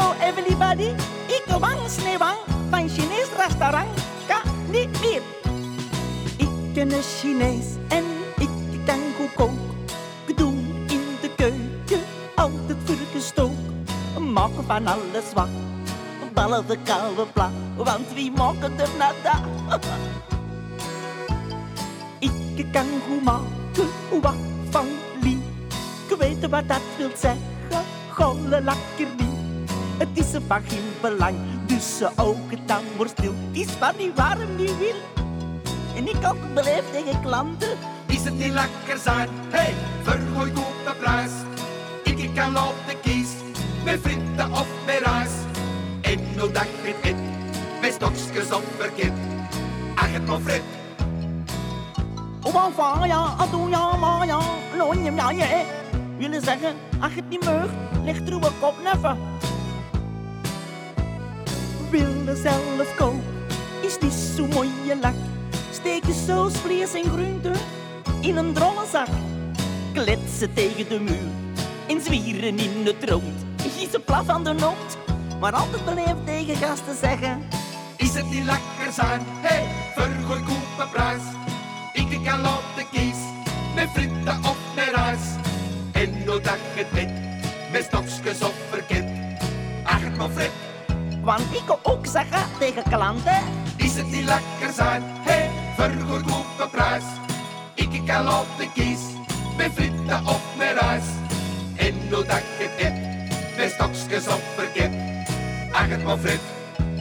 Hello everybody, ik wang sneeuwang van Chinees restaurant. Ga niet meer. Ik ken een Chinees en ik kan goed koken. Doen in de keuken, altijd vergestoken. Maken van alles wat, ballen de koude pla. Want wie maken er nada? Ik kan goed maken wat van lief. Ik weet wat dat wil zeggen, golle lakkernie. Het is een van geen belang, dus ze ogen dan wordt stil. Het is van niet warm niet wil. En ik ook beleefd tegen klanten. Is het niet lekker zijn? Hey, vergooi goed de prijs. Ik kan laten kiezen, met frieten of met rijst. En hoe dat je het eet, met stokjes of verkeerd. Ach, het maar frit. Van ja, doe ja, maar ja, loon ja, je. Willen zeggen, als je het niet mag, leg er uw kop neffen. Willen zelf koken, is niet zo mooie lak. Steek je saus, vlees en groenten in een drollenzak. Kletsen tegen de muur en zwieren in het rond. Giezen plat van de noot, maar altijd beleefd tegen gasten zeggen. Is het niet lekker zijn? Hey, vergooi goed de prijs. Ik kan laten kiezen, met frieten of met rijst. En hoe dat je het eet, met stokjes of verkeerd. Ach, het maar frit. Want ik kan ook zeggen tegen klanten. Is het niet lekker zijn? Hey, vergooi goed de prijs. Ik kan laten kiezen, met frieten of met rijst. En hoe dat je het eet, met stokjes of verkeerd. Ach, het maar frit.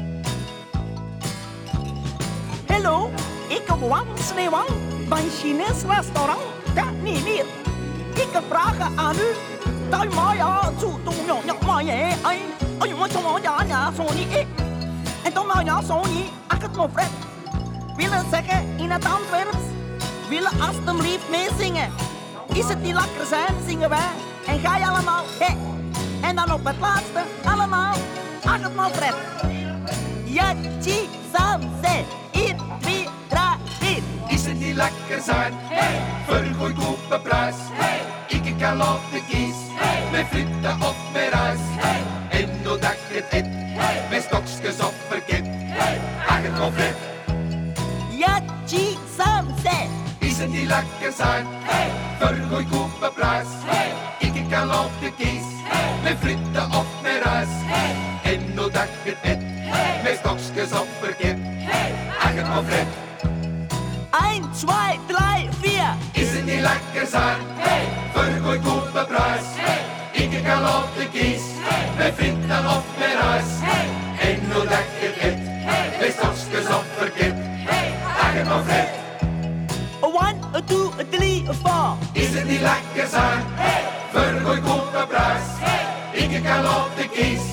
Hallo, ik wang sneeuwang van Chinees restaurant. Ga niet meer. Ik vraag aan u. Dai ma ja, zo doen ja ma ja, ai ma zo ja, zo niet. En dan nou ja, zo niet. Ach, het maar fret. Willen zeggen in het Antwerps, willen alstublieft meezingen. Is het niet lekker zijn, zingen wij. En ga je allemaal, hey. En dan op het laatste, allemaal. Ach, het maar fret. Ja, chi, sam, se, 1, 2, 3, 4. Is het niet lekker zijn? Hey, vergooi goed de prijs. Hey, ik kan laten kiezen, hey, met frieten of met rijst. Hey, en hoe dat je het eet, hey, met stokjes of verkeerd. Hey, ach, het maar frit. Ja, chi, sam, se. Is het niet lekker zijn? Hey, vergooi goed de prijs. Hey, ik kan laten kiezen, hey, met frieten of met rijst. Hey, en hoe dat je het eet, hey, met stokjes of verkeerd. Hey, ach, het maar frit. 1, 2, 3, 4. Is het niet lekker zijn? Hey, vergooi goed de prijs. Hey, ik kan laten kiezen, hey, met frieten of met rijst. Hey, en hoe dat je het eet, hey, met stokjes of verkeerd. Hey, ach, het maar frit. 1, 2, 3, 4. Is het niet lekker zijn? Hey, vergooi goed de prijs. Hey, ik kan laten kiezen,